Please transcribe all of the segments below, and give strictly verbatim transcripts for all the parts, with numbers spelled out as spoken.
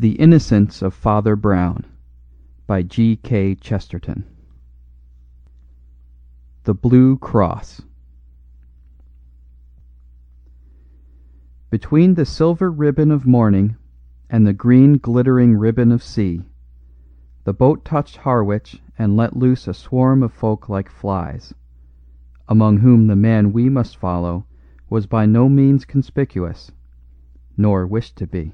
The Innocence of Father Brown by G. K. Chesterton. The Blue Cross. Between the silver ribbon of morning and the green glittering ribbon of sea, the boat touched Harwich and let loose a swarm of folk like flies, among whom the man we must follow was by no means conspicuous, nor wished to be.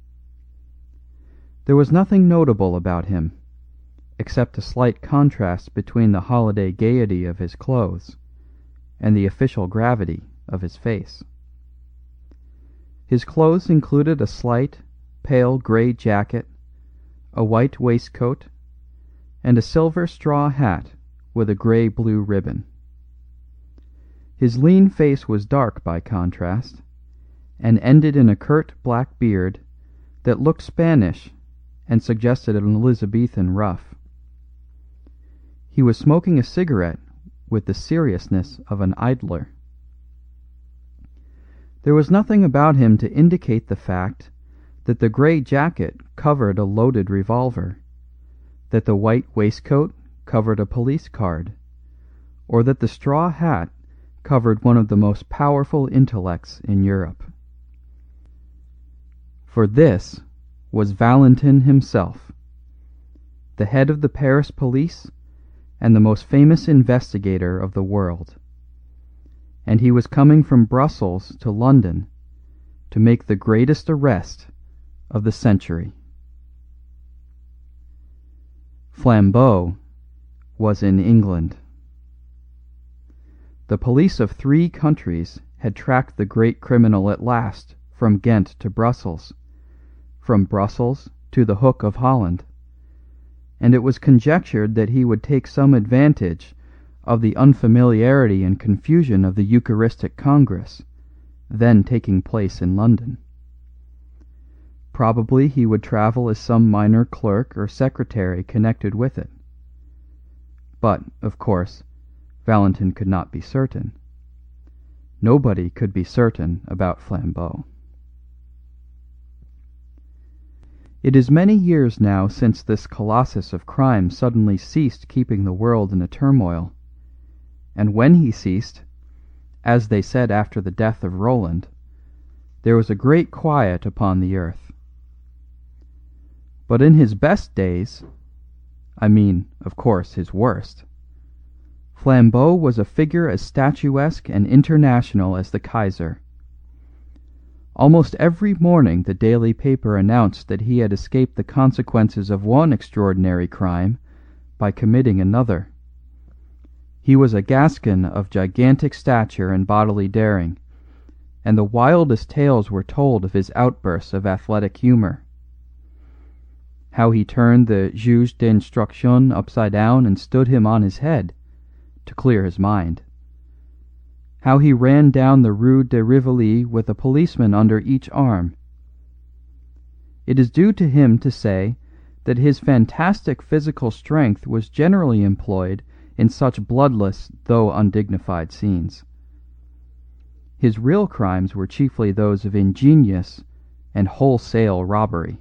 There was nothing notable about him, except a slight contrast between the holiday gaiety of his clothes and the official gravity of his face. His clothes included a slight, pale grey jacket, a white waistcoat, and a silver straw hat with a grey-blue ribbon. His lean face was dark by contrast, and ended in a curt black beard that looked Spanish and suggested an Elizabethan ruff. He was smoking a cigarette with the seriousness of an idler. There was nothing about him to indicate the fact that the grey jacket covered a loaded revolver, that the white waistcoat covered a police card, or that the straw hat covered one of the most powerful intellects in Europe. For this was Valentin himself, the head of the Paris police and the most famous investigator of the world, and he was coming from Brussels to London to make the greatest arrest of the century. Flambeau was in England. The police of three countries had tracked the great criminal at last from Ghent to Brussels, from Brussels to the Hook of Holland, and it was conjectured that he would take some advantage of the unfamiliarity and confusion of the Eucharistic Congress, then taking place in London. Probably he would travel as some minor clerk or secretary connected with it. But, of course, Valentin could not be certain. Nobody could be certain about Flambeau. It is many years now since this colossus of crime suddenly ceased keeping the world in a turmoil, and when he ceased, as they said after the death of Roland, there was a great quiet upon the earth. But in his best days, I mean, of course, his worst, Flambeau was a figure as statuesque and international as the Kaiser. Almost every morning the daily paper announced that he had escaped the consequences of one extraordinary crime by committing another. He was a Gascon of gigantic stature and bodily daring, and the wildest tales were told of his outbursts of athletic humour. How he turned the juge d'instruction upside down and stood him on his head, to clear his mind. How he ran down the Rue de Rivoli with a policeman under each arm. It is due to him to say that his fantastic physical strength was generally employed in such bloodless though undignified scenes. His real crimes were chiefly those of ingenious and wholesale robbery.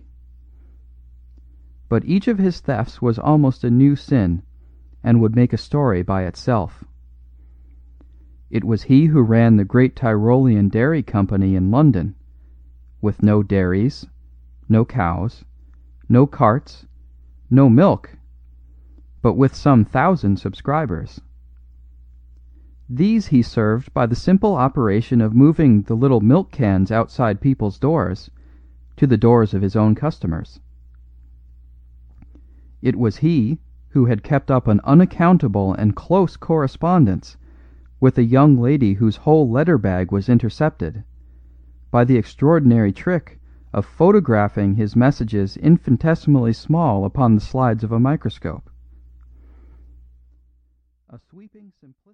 But each of his thefts was almost a new sin, and would make a story by itself. It was he who ran the great Tyrolean Dairy Company in London, with no dairies, no cows, no carts, no milk, but with some thousand subscribers. These he served by the simple operation of moving the little milk cans outside people's doors to the doors of his own customers. It was he who had kept up an unaccountable and close correspondence with a young lady whose whole letter bag was intercepted, by the extraordinary trick of photographing his messages infinitesimally small upon the slides of a microscope. A sweeping simplicity